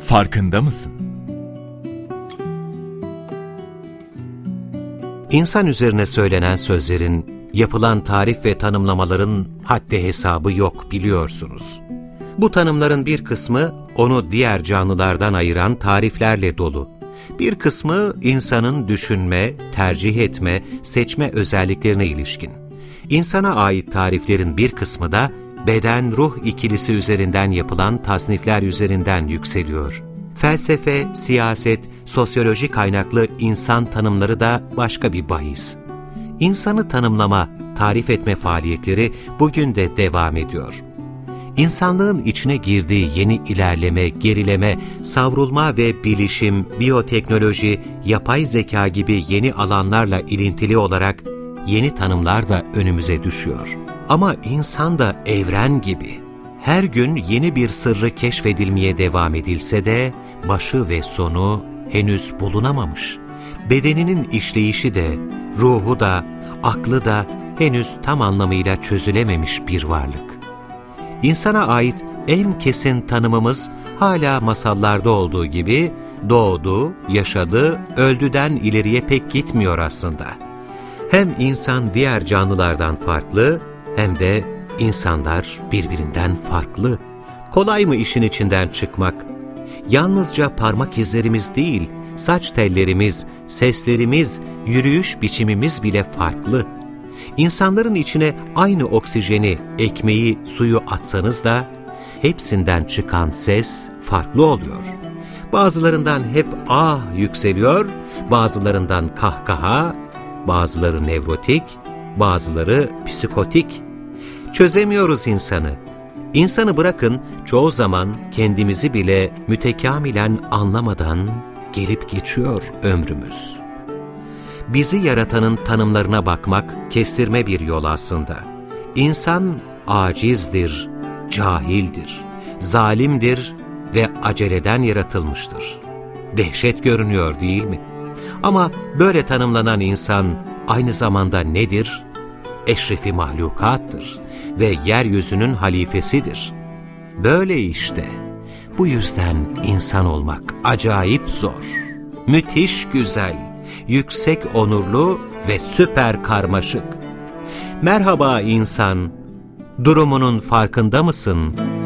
farkında mısın? İnsan üzerine söylenen sözlerin, yapılan tarif ve tanımlamaların haddi hesabı yok, biliyorsunuz. Bu tanımların bir kısmı onu diğer canlılardan ayıran tariflerle dolu. Bir kısmı insanın düşünme, tercih etme, seçme özelliklerine ilişkin. İnsana ait tariflerin bir kısmı da beden-ruh ikilisi üzerinden yapılan tasnifler üzerinden yükseliyor. Felsefe, siyaset, sosyoloji kaynaklı insan tanımları da başka bir bahis. İnsanı tanımlama, tarif etme faaliyetleri bugün de devam ediyor. İnsanlığın içine girdiği yeni ilerleme, gerileme, savrulma ve bilişim, biyoteknoloji, yapay zeka gibi yeni alanlarla ilintili olarak yeni tanımlar da önümüze düşüyor. Ama insan da evren gibi. Her gün yeni bir sırrı keşfedilmeye devam edilse de başı ve sonu henüz bulunamamış. Bedeninin işleyişi de, ruhu da, aklı da henüz tam anlamıyla çözülememiş bir varlık. İnsana ait en kesin tanımımız hala masallarda olduğu gibi doğdu, yaşadı, öldüden ileriye pek gitmiyor aslında. Hem insan diğer canlılardan farklı hem de insanlar birbirinden farklı. Kolay mı işin içinden çıkmak? Yalnızca parmak izlerimiz değil, saç tellerimiz, seslerimiz, yürüyüş biçimimiz bile farklı. İnsanların içine aynı oksijeni, ekmeği, suyu atsanız da hepsinden çıkan ses farklı oluyor. Bazılarından hep ah yükseliyor, bazılarından kahkaha, bazıları nevrotik, bazıları psikotik. Çözemiyoruz insanı. İnsanı bırakın, çoğu zaman kendimizi bile mütekamilen anlamadan gelip geçiyor ömrümüz. Bizi yaratanın tanımlarına bakmak kestirme bir yol aslında. İnsan acizdir, cahildir, zalimdir ve aceleden yaratılmıştır. Dehşet görünüyor değil mi? Ama böyle tanımlanan insan aynı zamanda nedir? Eşrefi mahlukattır ve yeryüzünün halifesidir. Böyle işte. Bu yüzden insan olmak acayip zor, müthiş güzel, yüksek onurlu ve süper karmaşık. Merhaba insan, durumunun farkında mısın?